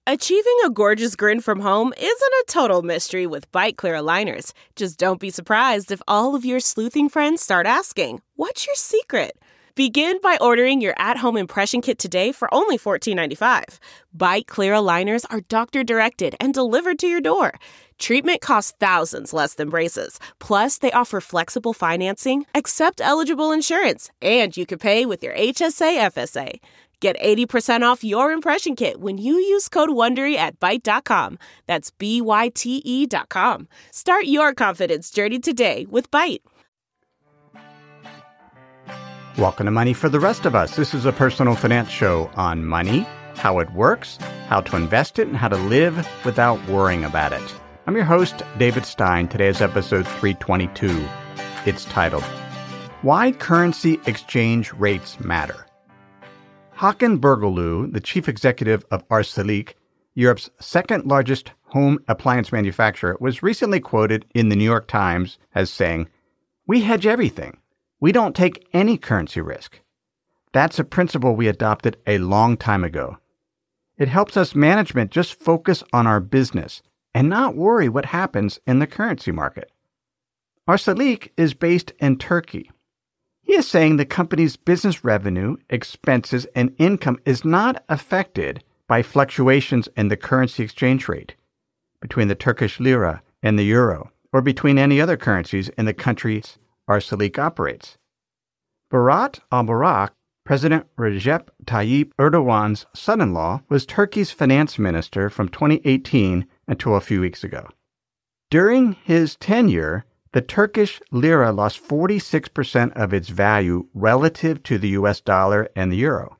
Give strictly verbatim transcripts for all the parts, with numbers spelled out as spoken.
Achieving a gorgeous grin from home isn't a total mystery with Byte Clear aligners. Just don't be surprised if all of your sleuthing friends start asking, "What's your secret?" Begin by ordering your at-home impression kit today for only fourteen ninety-five. Byte Clear aligners are doctor-directed and delivered to your door. Treatment costs thousands less than braces. Plus, they offer flexible financing, accept eligible insurance, and you can pay with your H S A F S A. Get eighty percent off your impression kit when you use code WONDERY at Byte dot com. That's B Y T E dot com. Start your confidence journey today with Byte. Welcome to Money for the Rest of Us. This is a personal finance show on money, how it works, how to invest it, and how to live without worrying about it. I'm your host, David Stein. Today is episode three twenty-two. It's titled, Why Currency Exchange Rates Matter. Håkan Bergeloo, the chief executive of Arçelik, Europe's second-largest home appliance manufacturer, was recently quoted in the New York Times as saying, "We hedge everything. We don't take any currency risk. That's a principle we adopted a long time ago. It helps us management just focus on our business and not worry what happens in the currency market." Arçelik is based in Turkey. He is saying the company's business revenue, expenses, and income is not affected by fluctuations in the currency exchange rate between the Turkish lira and the euro, or between any other currencies in the countries Arçelik operates. Berat Albayrak, President Recep Tayyip Erdogan's son-in-law, was Turkey's finance minister from twenty eighteen until a few weeks ago. During his tenure, the Turkish lira lost forty-six percent of its value relative to the U S dollar and the euro.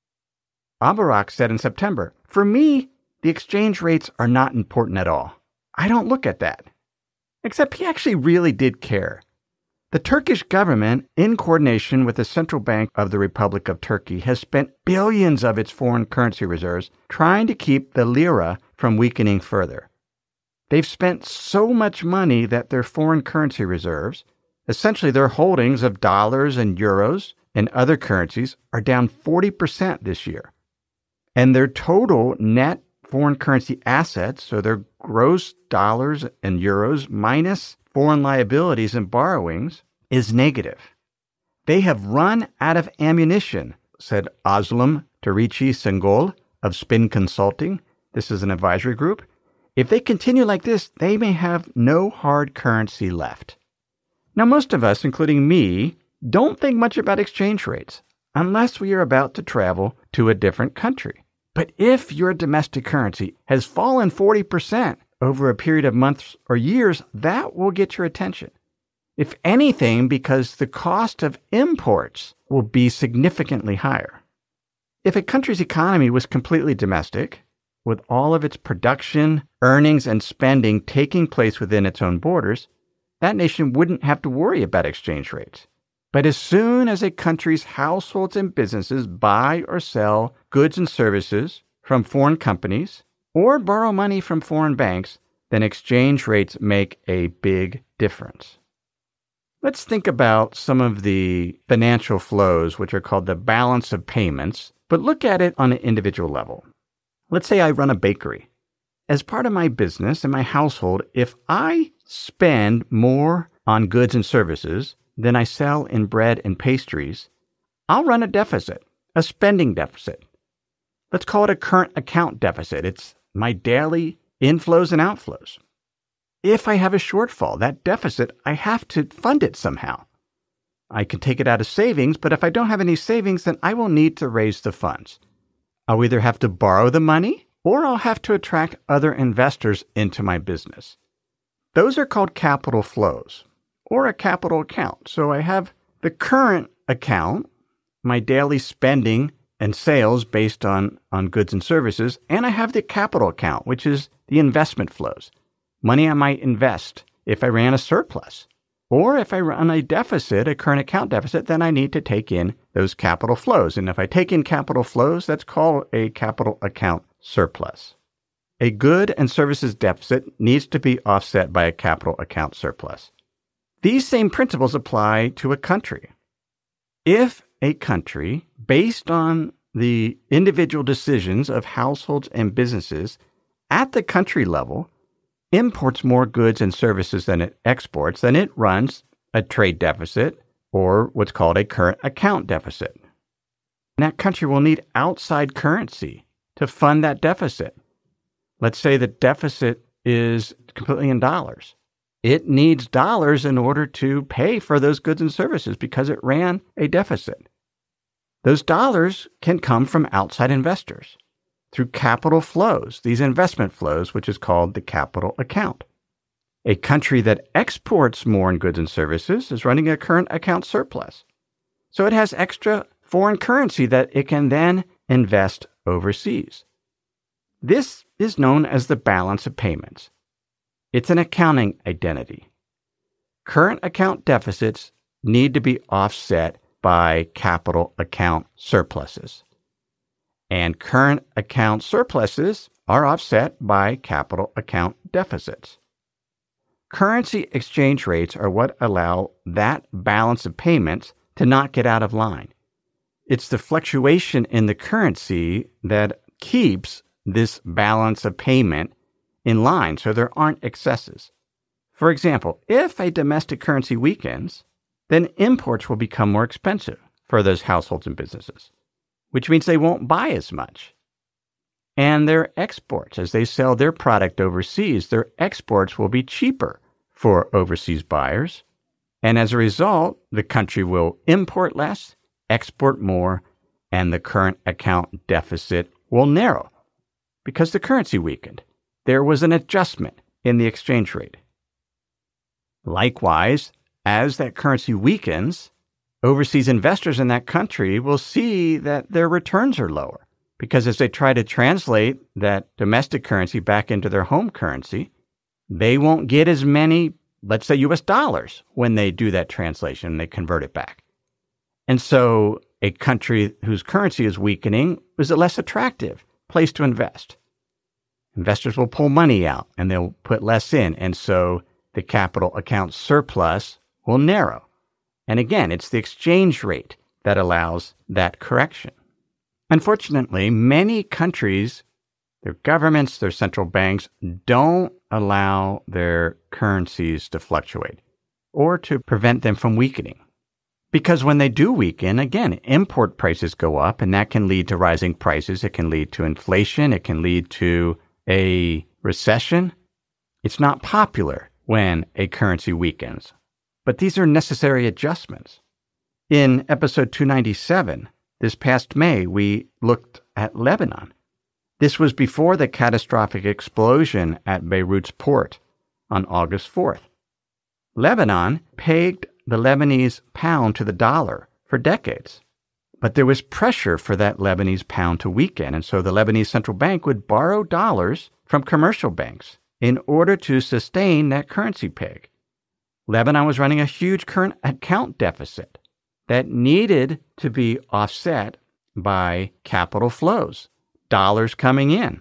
Albayrak said in September, "For me, the exchange rates are not important at all. I don't look at that." Except he actually really did care. The Turkish government, in coordination with the Central Bank of the Republic of Turkey, has spent billions of its foreign currency reserves trying to keep the lira from weakening further. They've spent so much money that their foreign currency reserves, essentially their holdings of dollars and euros and other currencies, are down forty percent this year. And their total net foreign currency assets, so their gross dollars and euros minus foreign liabilities and borrowings, is negative. They have run out of ammunition, said Özlem Terici Sengol of Spin Consulting. This is an advisory group. If they continue like this, they may have no hard currency left. Now, most of us, including me, don't think much about exchange rates unless we are about to travel to a different country. But if your domestic currency has fallen forty percent over a period of months or years, that will get your attention. If anything, because the cost of imports will be significantly higher. If a country's economy was completely domestic, with all of its production, earnings, and spending taking place within its own borders, that nation wouldn't have to worry about exchange rates. But as soon as a country's households and businesses buy or sell goods and services from foreign companies or borrow money from foreign banks, then exchange rates make a big difference. Let's think about some of the financial flows, which are called the balance of payments, but look at it on an individual level. Let's say I run a bakery. As part of my business and my household, if I spend more on goods and services than I sell in bread and pastries, I'll run a deficit, a spending deficit. Let's call it a current account deficit. It's my daily inflows and outflows. If I have a shortfall, that deficit, I have to fund it somehow. I can take it out of savings, but if I don't have any savings, then I will need to raise the funds. I'll either have to borrow the money or I'll have to attract other investors into my business. Those are called capital flows or a capital account. So I have the current account, my daily spending and sales based on, on goods and services, and I have the capital account, which is the investment flows, money I might invest if I ran a surplus. Or if I run a deficit, a current account deficit, then I need to take in those capital flows. And if I take in capital flows, that's called a capital account surplus. A good and services deficit needs to be offset by a capital account surplus. These same principles apply to a country. If a country, based on the individual decisions of households and businesses at the country level imports more goods and services than it exports, then it runs a trade deficit or what's called a current account deficit. And that country will need outside currency to fund that deficit. Let's say the deficit is completely in dollars. It needs dollars in order to pay for those goods and services because it ran a deficit. Those dollars can come from outside investors through capital flows, these investment flows, which is called the capital account. A country that exports more in goods and services is running a current account surplus. So it has extra foreign currency that it can then invest overseas. This is known as the balance of payments. It's an accounting identity. Current account deficits need to be offset by capital account surpluses. And current account surpluses are offset by capital account deficits. Currency exchange rates are what allow that balance of payments to not get out of line. It's the fluctuation in the currency that keeps this balance of payment in line so there aren't excesses. For example, if a domestic currency weakens, then imports will become more expensive for those households and businesses, which means they won't buy as much. And their exports, as they sell their product overseas, their exports will be cheaper for overseas buyers. And as a result, the country will import less, export more, and the current account deficit will narrow because the currency weakened. There was an adjustment in the exchange rate. Likewise, as that currency weakens, overseas investors in that country will see that their returns are lower because as they try to translate that domestic currency back into their home currency, they won't get as many, let's say, U S dollars when they do that translation and they convert it back. And so a country whose currency is weakening is a less attractive place to invest. Investors will pull money out and they'll put less in. And so the capital account surplus will narrow. And again, it's the exchange rate that allows that correction. Unfortunately, many countries, their governments, their central banks, don't allow their currencies to fluctuate or to prevent them from weakening. Because when they do weaken, again, import prices go up, and that can lead to rising prices. It can lead to inflation. It can lead to a recession. It's not popular when a currency weakens, but these are necessary adjustments. In episode two ninety-seven, this past May, we looked at Lebanon. This was before the catastrophic explosion at Beirut's port on August fourth. Lebanon pegged the Lebanese pound to the dollar for decades. But there was pressure for that Lebanese pound to weaken, and so the Lebanese central bank would borrow dollars from commercial banks in order to sustain that currency peg. Lebanon was running a huge current account deficit that needed to be offset by capital flows, dollars coming in.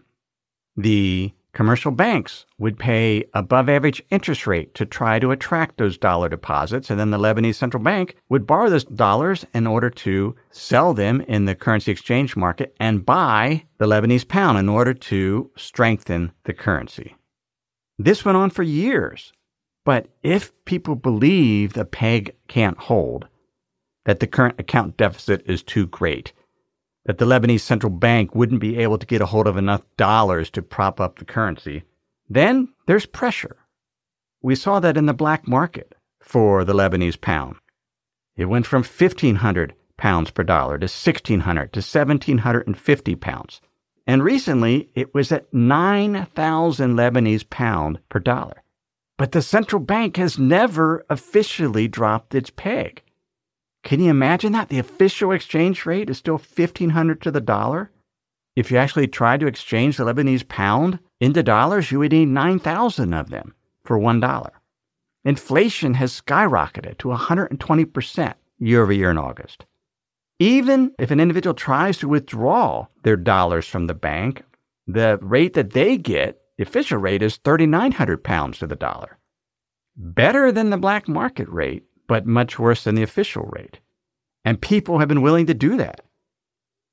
The commercial banks would pay above average interest rate to try to attract those dollar deposits, and then the Lebanese central bank would borrow those dollars in order to sell them in the currency exchange market and buy the Lebanese pound in order to strengthen the currency. This went on for years, but if people believe the peg can't hold, that the current account deficit is too great, that the Lebanese central bank wouldn't be able to get a hold of enough dollars to prop up the currency, then there's pressure. We saw that in the black market for the Lebanese pound. It went from fifteen hundred pounds per dollar to sixteen hundred to seventeen fifty pounds. And recently, it was at nine thousand Lebanese pound per dollar. But the central bank has never officially dropped its peg. Can you imagine that? The official exchange rate is still fifteen hundred to the dollar. If you actually tried to exchange the Lebanese pound into dollars, you would need nine thousand of them for one dollar. Inflation has skyrocketed to one hundred twenty percent year over year in August. Even if an individual tries to withdraw their dollars from the bank, the rate that they get, the official rate, is thirty-nine hundred pounds to the dollar. Better than the black market rate, but much worse than the official rate. And people have been willing to do that.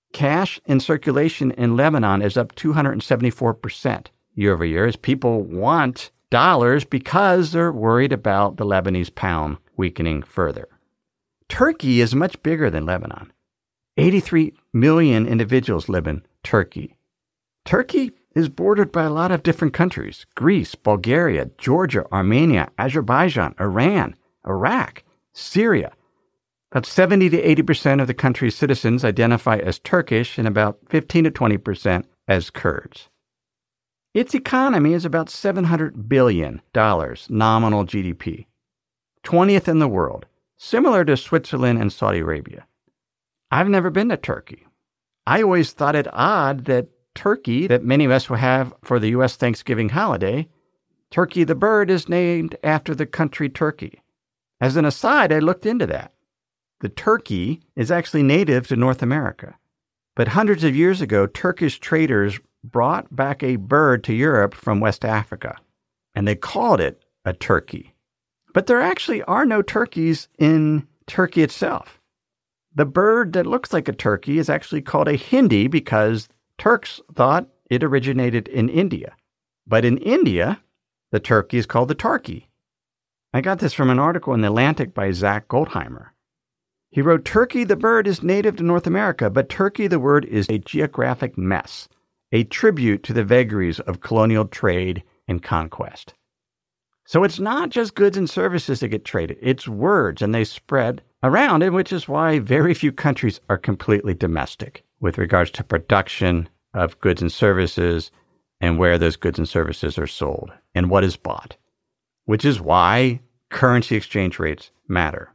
Cash in circulation in Lebanon is up two hundred seventy-four percent year over year as people want dollars because they're worried about the Lebanese pound weakening further. Turkey is much bigger than Lebanon. eighty-three million individuals live in Turkey. Turkey is bordered by a lot of different countries: Greece, Bulgaria, Georgia, Armenia, Azerbaijan, Iran, Iraq, Syria. About seventy to eighty percent of the country's citizens identify as Turkish and about fifteen to twenty percent as Kurds. Its economy is about seven hundred billion dollars nominal G D P, twentieth in the world, similar to Switzerland and Saudi Arabia. I've never been to Turkey. I always thought it odd that turkey that many of us will have for the U S Thanksgiving holiday, Turkey the bird, is named after the country Turkey. As an aside, I looked into that. The turkey is actually native to North America. But hundreds of years ago, Turkish traders brought back a bird to Europe from West Africa, and they called it a turkey. But there actually are no turkeys in Turkey itself. The bird that looks like a turkey is actually called a hindi because Turks thought it originated in India. But in India, the turkey is called the tarki. I got this from an article in The Atlantic by Zach Goldheimer. He wrote, "Turkey the bird is native to North America, but turkey the word is a geographic mess, a tribute to the vagaries of colonial trade and conquest." So it's not just goods and services that get traded, it's words, and they spread around, and which is why very few countries are completely domestic with regards to production of goods and services and where those goods and services are sold and what is bought, which is why currency exchange rates matter.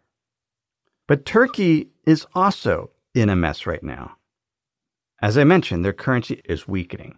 But Turkey is also in a mess right now. As I mentioned, their currency is weakening.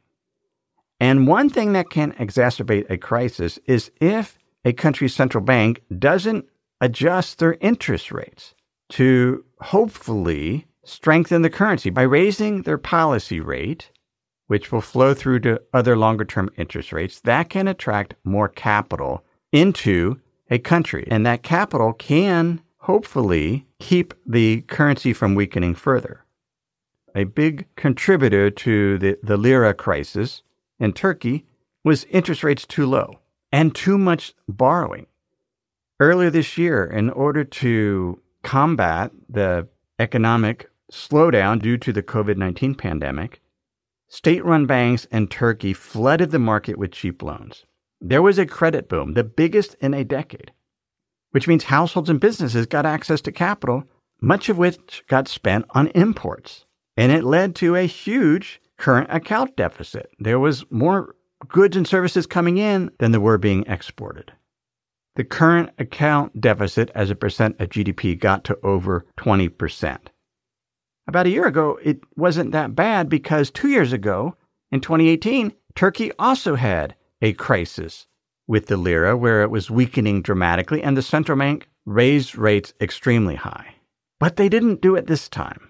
And one thing that can exacerbate a crisis is if a country's central bank doesn't adjust their interest rates to hopefully strengthen the currency by raising their policy rate, which will flow through to other longer-term interest rates. That can attract more capital into a country, and that capital can hopefully keep the currency from weakening further. A big contributor to the, the lira crisis in Turkey was interest rates too low and too much borrowing. Earlier this year, in order to combat the economic slowdown due to the covid nineteen pandemic, state-run banks in Turkey flooded the market with cheap loans. There was a credit boom, the biggest in a decade, which means households and businesses got access to capital, much of which got spent on imports. And it led to a huge current account deficit. There was more goods and services coming in than there were being exported. The current account deficit as a percent of G D P got to over twenty percent. About a year ago, it wasn't that bad because two years ago, in twenty eighteen, Turkey also had a crisis with the lira where it was weakening dramatically and the central bank raised rates extremely high. But they didn't do it this time.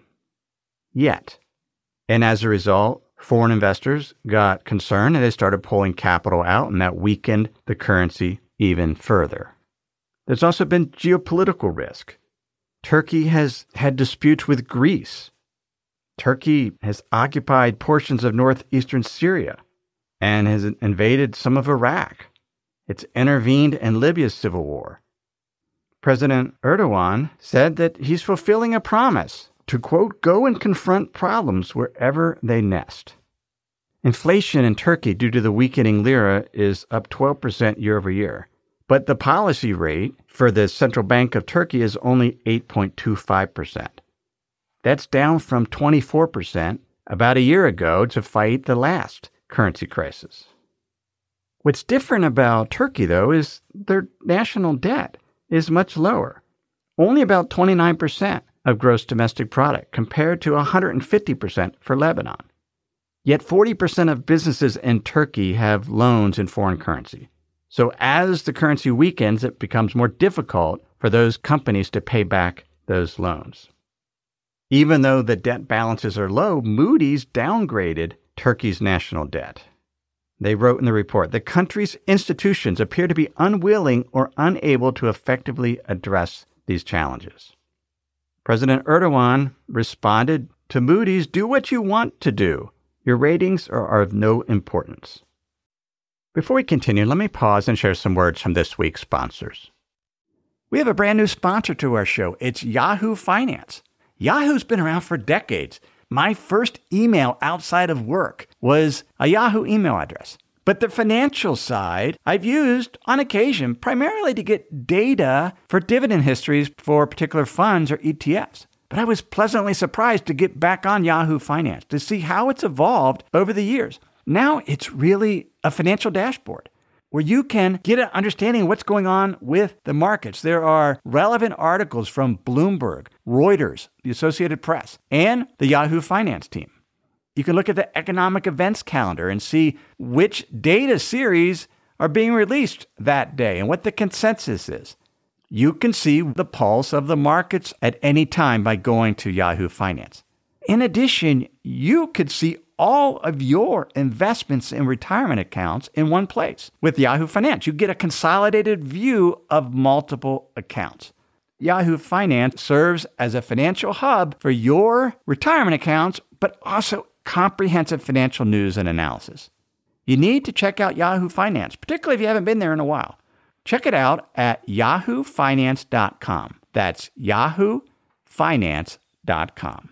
Yet. And as a result, foreign investors got concerned and they started pulling capital out, and that weakened the currency even further. There's also been geopolitical risk. Turkey has had disputes with Greece. Turkey has occupied portions of northeastern Syria and has invaded some of Iraq. It's intervened in Libya's civil war. President Erdogan said that he's fulfilling a promise to, quote, go and confront problems wherever they nest. Inflation in Turkey due to the weakening lira is up twelve percent year over year. But the policy rate for the Central Bank of Turkey is only eight point two five percent. That's down from twenty-four percent about a year ago to fight the last currency crisis. What's different about Turkey, though, is their national debt is much lower, only about twenty-nine percent of gross domestic product compared to one hundred fifty percent for Lebanon. Yet forty percent of businesses in Turkey have loans in foreign currency. So as the currency weakens, it becomes more difficult for those companies to pay back those loans. Even though the debt balances are low, Moody's downgraded Turkey's national debt. They wrote in the report, the country's institutions appear to be unwilling or unable to effectively address these challenges. President Erdogan responded To Moody's, do what you want to do. Your ratings are, are of no importance. Before we continue, let me pause and share some words from this week's sponsors. We have a brand new sponsor to our show. It's Yahoo Finance. Yahoo's been around for decades. My first email outside of work was a Yahoo email address. But the financial side I've used on occasion primarily to get data for dividend histories for particular funds or E T Fs. But I was pleasantly surprised to get back on Yahoo Finance to see how it's evolved over the years. Now it's really a financial dashboard where you can get an understanding of what's going on with the markets. There are relevant articles from Bloomberg, Reuters, the Associated Press, and the Yahoo Finance team. You can look at the economic events calendar and see which data series are being released that day and what the consensus is. You can see the pulse of the markets at any time by going to Yahoo Finance. In addition, you could see all of your investments in retirement accounts in one place. With Yahoo Finance, you get a consolidated view of multiple accounts. Yahoo Finance serves as a financial hub for your retirement accounts, but also comprehensive financial news and analysis. You need to check out Yahoo Finance, particularly if you haven't been there in a while. Check it out at yahoo finance dot com. That's yahoo finance dot com.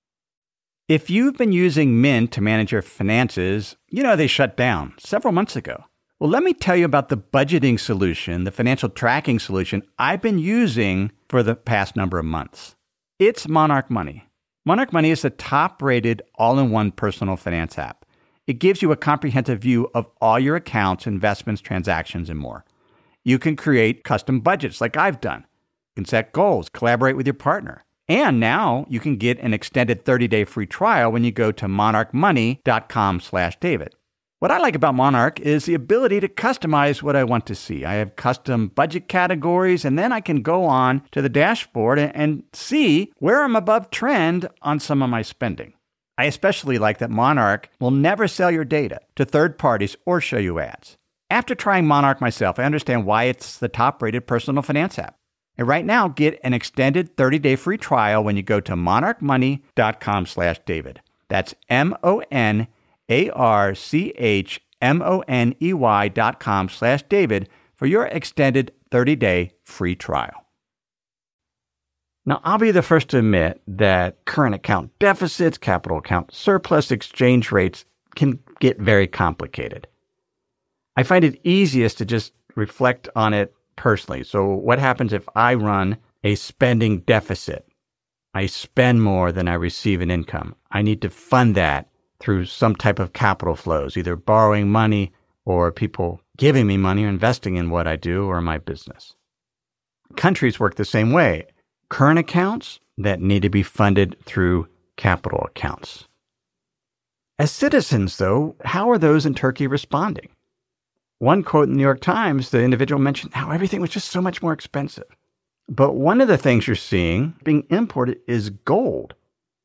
If you've been using Mint to manage your finances, you know they shut down several months ago. Well, let me tell you about the budgeting solution, the financial tracking solution I've been using for the past number of months. It's Monarch Money. Monarch Money is the top-rated all-in-one personal finance app. It gives you a comprehensive view of all your accounts, investments, transactions, and more. You can create custom budgets like I've done. You can set goals, collaborate with your partner. And now you can get an extended thirty-day free trial when you go to monarch money dot com slash David. What I like about Monarch is the ability to customize what I want to see. I have custom budget categories, and then I can go on to the dashboard and, and see where I'm above trend on some of my spending. I especially like that Monarch will never sell your data to third parties or show you ads. After trying Monarch myself, I understand why it's the top-rated personal finance app. And right now, get an extended thirty-day free trial when you go to monarch money dot com slash David. That's M O N A R C H M O N E Y dot com slash David for your extended thirty-day free trial. Now, I'll be the first to admit that current account deficits, capital account surplus, exchange rates can get very complicated. I find it easiest to just reflect on it personally. So what happens if I run a spending deficit? I spend more than I receive in income. I need to fund that through some type of capital flows, either borrowing money or people giving me money or investing in what I do or my business. Countries work the same way. Current accounts that need to be funded through capital accounts. As citizens, though, how are those in Turkey responding? One quote in the New York Times, the individual mentioned how everything was just so much more expensive. But one of the things you're seeing being imported is gold.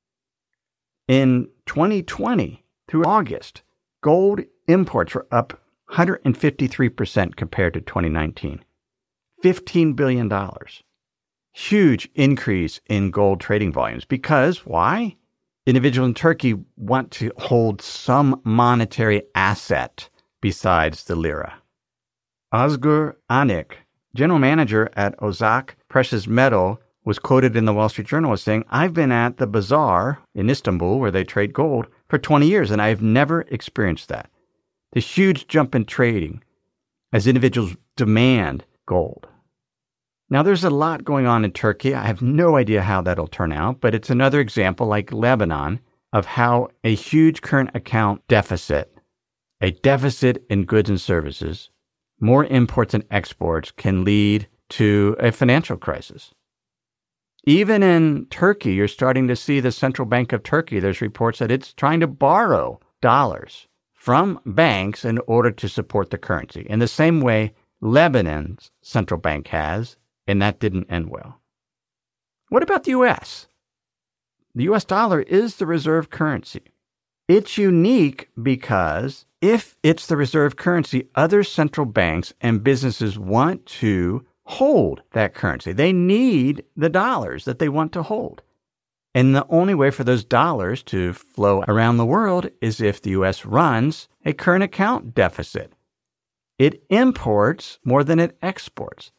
In twenty twenty through August, gold imports were up one hundred fifty-three percent compared to twenty nineteen. fifteen billion dollars. Huge increase in gold trading volumes. Because why? Individuals in Turkey want to hold some monetary asset besides the lira. Özgür Anik, general manager at Ozak Precious Metal, was quoted in the Wall Street Journal as saying, "I've been at the bazaar in Istanbul where they trade gold for twenty years, and I've never experienced that." The huge jump in trading as individuals demand gold. Now, there's a lot going on in Turkey. I have no idea how that'll turn out, but it's another example, like Lebanon, of how a huge current account deficit, a deficit in goods and services, more imports and exports can lead to a financial crisis. Even in Turkey, you're starting to see the Central Bank of Turkey. There's reports that it's trying to borrow dollars from banks in order to support the currency, in the same way Lebanon's central bank has, and that didn't end well. What about the U S? The U S dollar is the reserve currency. It's unique because if it's the reserve currency, other central banks and businesses want to hold that currency. They need the dollars that they want to hold. And the only way for those dollars to flow around the world is if the U S runs a current account deficit. It imports more than it exports.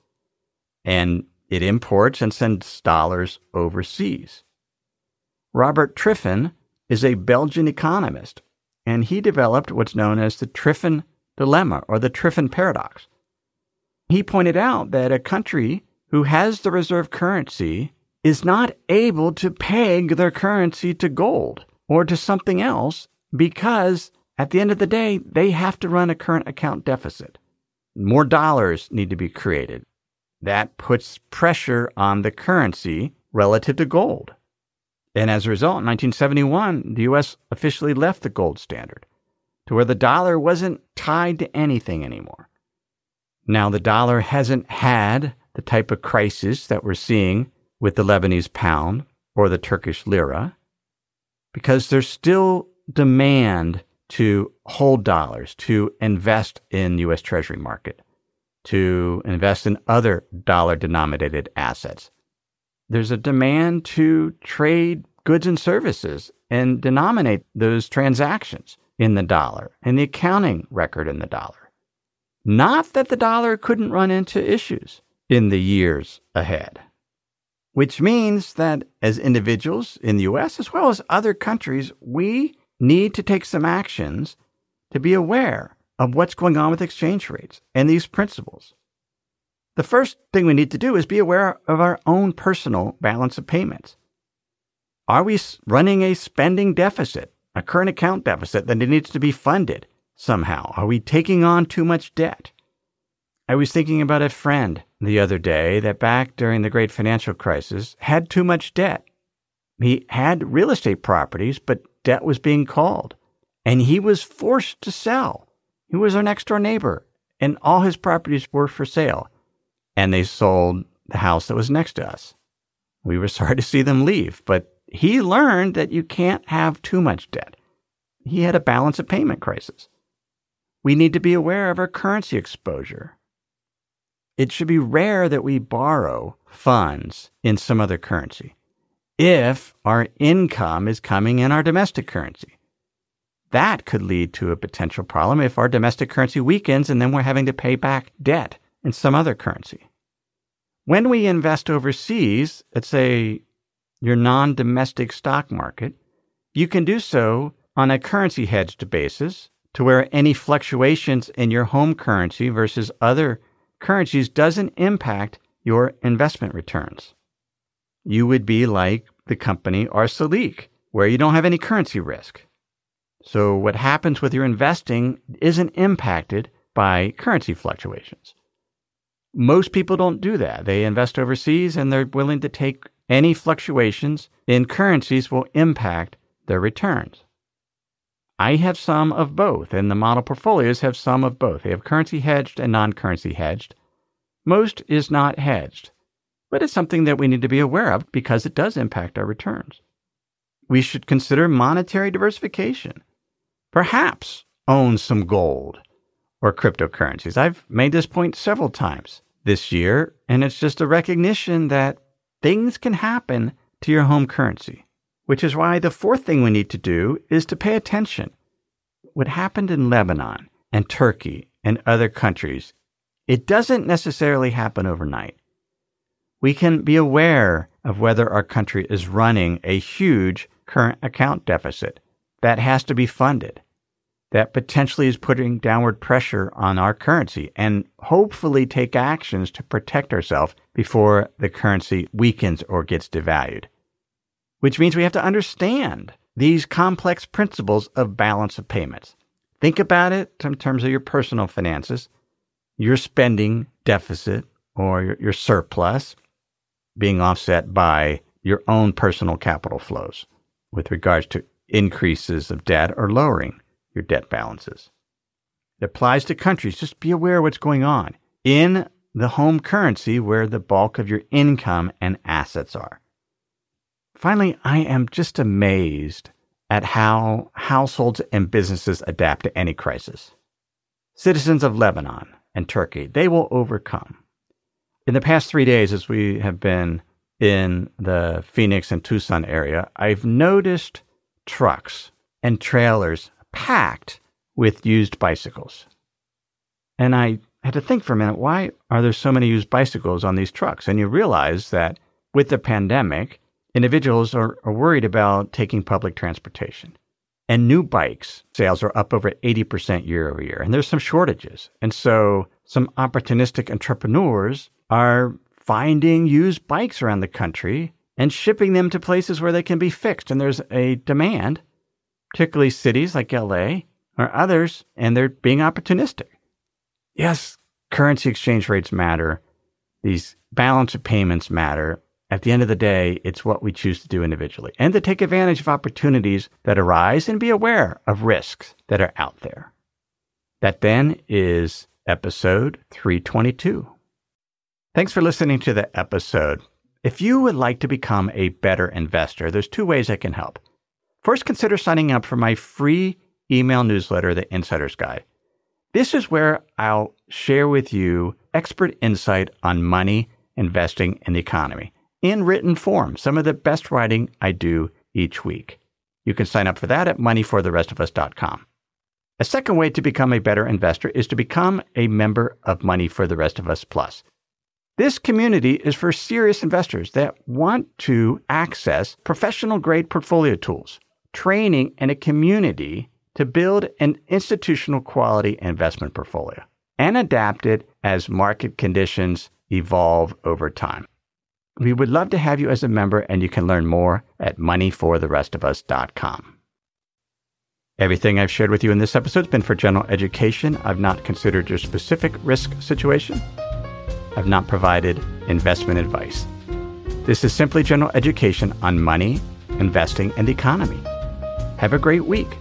And it imports and sends dollars overseas. Robert Triffin is a Belgian economist, and he developed what's known as the Triffin dilemma or the Triffin paradox. He pointed out that a country who has the reserve currency is not able to peg their currency to gold or to something else because at the end of the day, they have to run a current account deficit. More dollars need to be created. That puts pressure on the currency relative to gold. And as a result, in nineteen seventy-one, the U S officially left the gold standard to where the dollar wasn't tied to anything anymore. Now, the dollar hasn't had the type of crisis that we're seeing with the Lebanese pound or the Turkish lira because there's still demand to hold dollars, to invest in U S Treasury market, to invest in other dollar-denominated assets. There's a demand to trade goods and services and denominate those transactions in the dollar and the accounting record in the dollar. Not that the dollar couldn't run into issues in the years ahead, which means that as individuals in the U S as well as other countries, we need to take some actions to be aware of what's going on with exchange rates and these principles. The first thing we need to do is be aware of our own personal balance of payments. Are we running a spending deficit, a current account deficit that needs to be funded somehow? Are we taking on too much debt? I was thinking about a friend the other day that back during the great financial crisis had too much debt. He had real estate properties, but debt was being called, and he was forced to sell. He was our next door neighbor, and all his properties were for sale. And they sold the house that was next to us. We were sorry to see them leave, but he learned that you can't have too much debt. He had a balance of payment crisis. We need to be aware of our currency exposure. It should be rare that we borrow funds in some other currency if our income is coming in our domestic currency. That could lead to a potential problem if our domestic currency weakens and then we're having to pay back debt in some other currency. When we invest overseas, let's say your non-domestic stock market, you can do so on a currency hedged basis to where any fluctuations in your home currency versus other currencies doesn't impact your investment returns. You would be like the company Arçelik, where you don't have any currency risk. So what happens with your investing isn't impacted by currency fluctuations. Most people don't do that. They invest overseas and they're willing to take any fluctuations in currencies will impact their returns. I have some of both, and the model portfolios have some of both. They have currency hedged and non-currency hedged. Most is not hedged, but it's something that we need to be aware of because it does impact our returns. We should consider monetary diversification. Perhaps own some gold or cryptocurrencies. I've made this point several times this year, and it's just a recognition that things can happen to your home currency, which is why the fourth thing we need to do is to pay attention. What happened in Lebanon and Turkey and other countries, it doesn't necessarily happen overnight. We can be aware of whether our country is running a huge current account deficit that has to be funded, that potentially is putting downward pressure on our currency, and hopefully take actions to protect ourselves before the currency weakens or gets devalued. Which means we have to understand these complex principles of balance of payments. Think about it in terms of your personal finances, your spending deficit or your, your surplus being offset by your own personal capital flows with regards to increases of debt or lowering your debt balances. It applies to countries. Just be aware of what's going on in the home currency where the bulk of your income and assets are. Finally, I am just amazed at how households and businesses adapt to any crisis. Citizens of Lebanon and Turkey, they will overcome. In the past three days, as we have been in the Phoenix and Tucson area, I've noticed trucks and trailers packed with used bicycles. And I had to think for a minute, why are there so many used bicycles on these trucks? And you realize that with the pandemic, individuals are, are worried about taking public transportation. And new bikes sales are up over eighty percent year over year. And there's some shortages. And so some opportunistic entrepreneurs are finding used bikes around the country and shipping them to places where they can be fixed. And there's a demand, particularly cities like L A or others, and they're being opportunistic. Yes, currency exchange rates matter. These balance of payments matter. At the end of the day, it's what we choose to do individually and to take advantage of opportunities that arise and be aware of risks that are out there. That then is episode three twenty-two. Thanks for listening to the episode. If you would like to become a better investor, there's two ways I can help. First, consider signing up for my free email newsletter, The Insider's Guide. This is where I'll share with you expert insight on money, investing, and the economy in written form, some of the best writing I do each week. You can sign up for that at money for the rest of us dot com. A second way to become a better investor is to become a member of Money for the Rest of Us Plus. This community is for serious investors that want to access professional-grade portfolio tools, training, and a community to build an institutional quality investment portfolio and adapt it as market conditions evolve over time. We would love to have you as a member, and you can learn more at money for the rest of us dot com. Everything I've shared with you in this episode has been for general education. I've not considered your specific risk situation. I've not provided investment advice. This is simply general education on money, investing, and the economy. Have a great week.